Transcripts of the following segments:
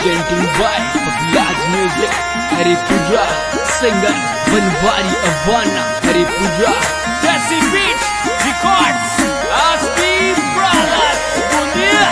presenting by Paglaz Music, Hari Puja, singer Banwari Avana, Hari Puja, Desi Beats, Records, Aspi Brothers, Bundia.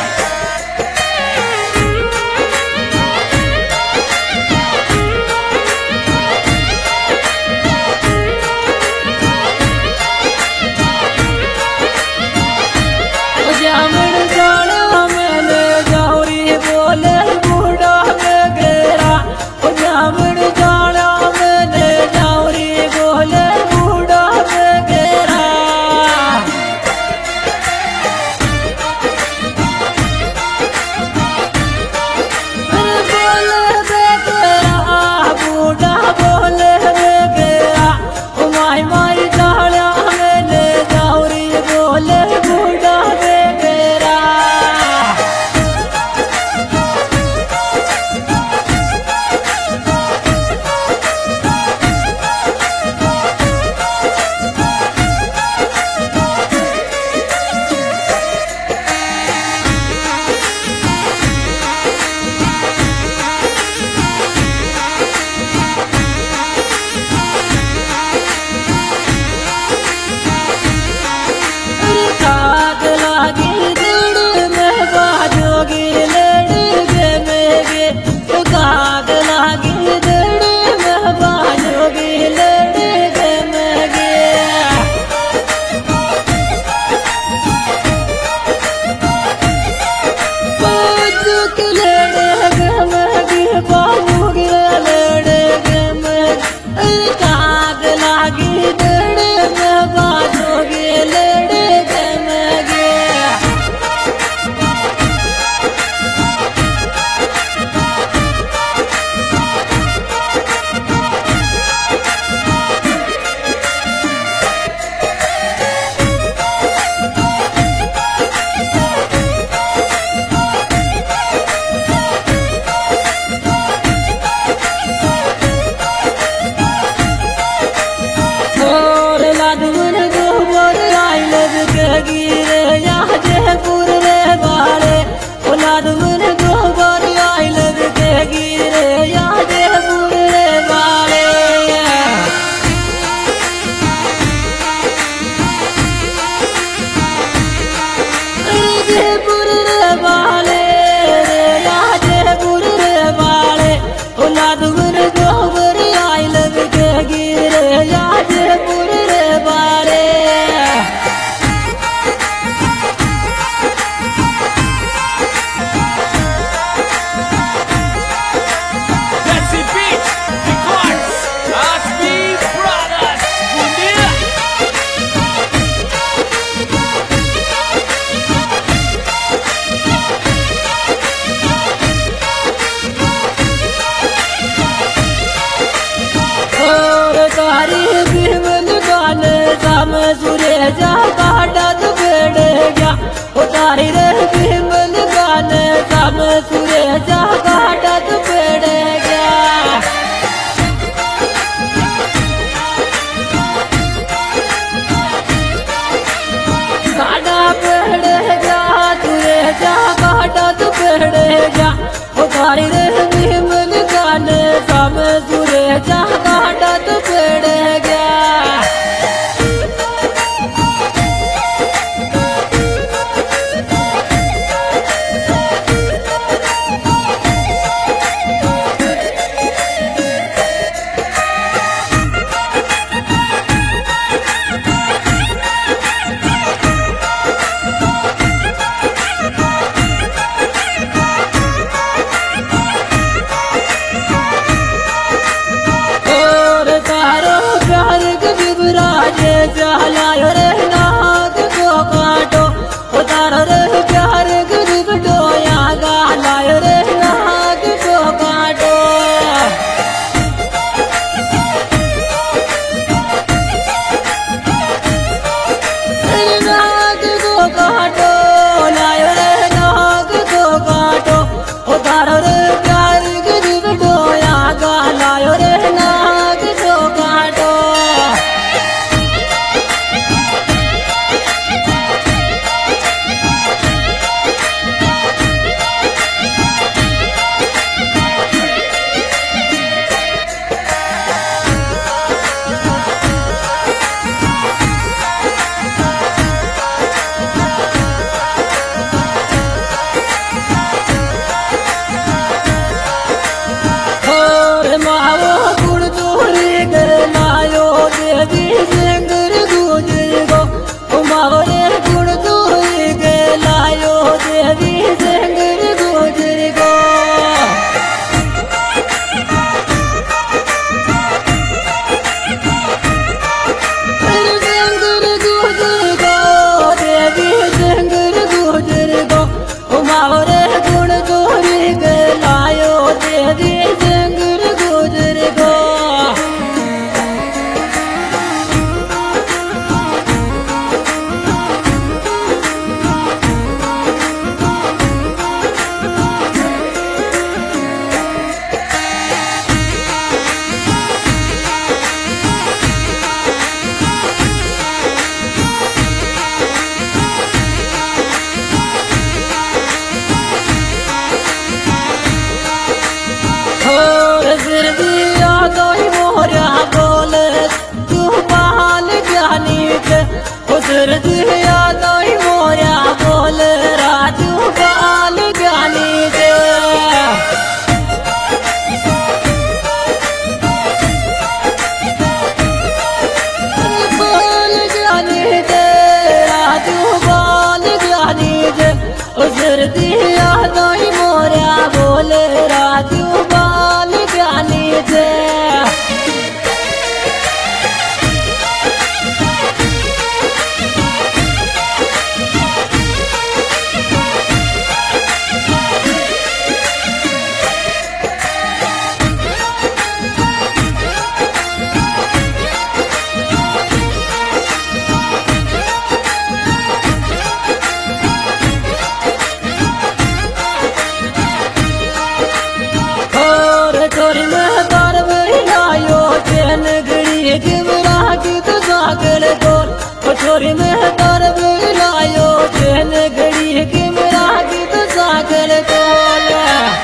छोरी में दर बुलायो चैन घड़ी के मेरा गीत सागर तोला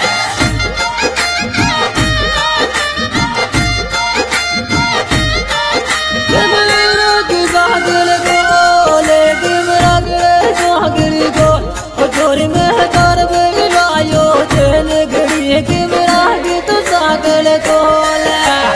छोरी में दर बुलायो चैन घड़ी के मेरा गीत सागर तोला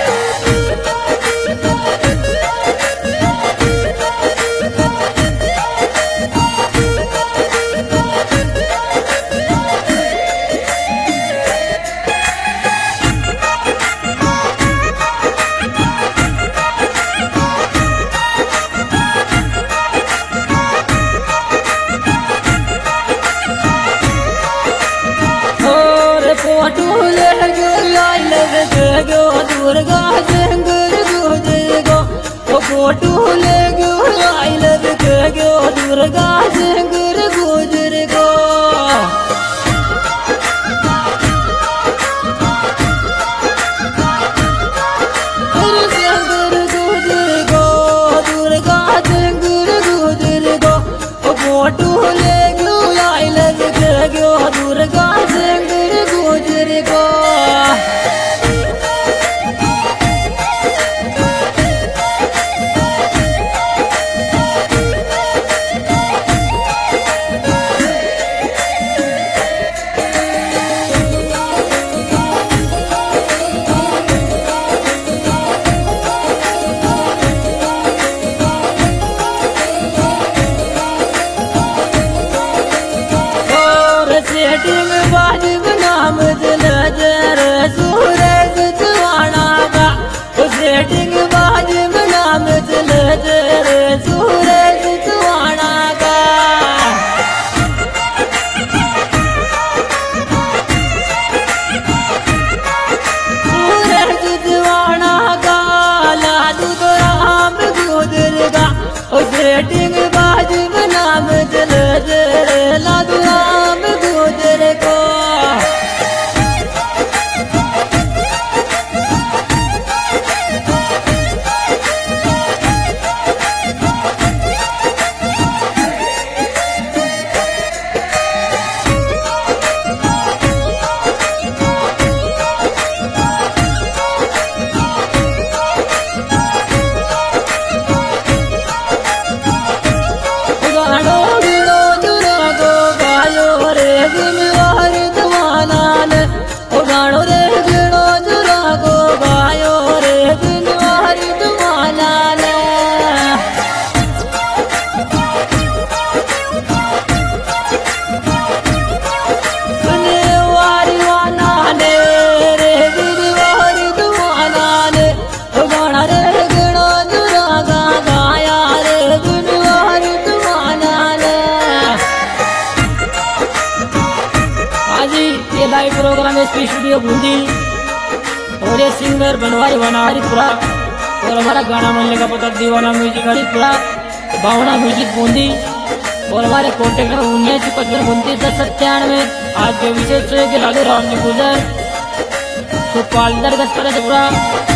दुर्गा जंगर गुजरेगो फोटो ले गो आई लव गो दुर्गा जंगर गुजरेगो जंगर गुजरेगो दुर्गा जंगर गुजरेगो फोटो ले गो आई लव गो दुर्गा जंगर गुजरेगो सेटिंग वाजिब नाम दिल जर सूरज जवाना का सेटिंग वाजिब नाम दिल जर सूरज जवाना का सूरज जवाना का लादू तो राम गुजरेगा सेटिंग वाजिब नाम दिल जर लादू राम गुजरेगा live program SP studio Bundi और ये सिंगर बनवारी बना हरिपुरा और हमारा गाना मिलने का पता दीवाना म्यूजिक हरिपुरा भावना म्यूजिक बूंदी और हमारे कॉन्टेक्ट नंबर 1955 आज के विशेष लालू राम जी गुजर सुपाल दरगस पूरा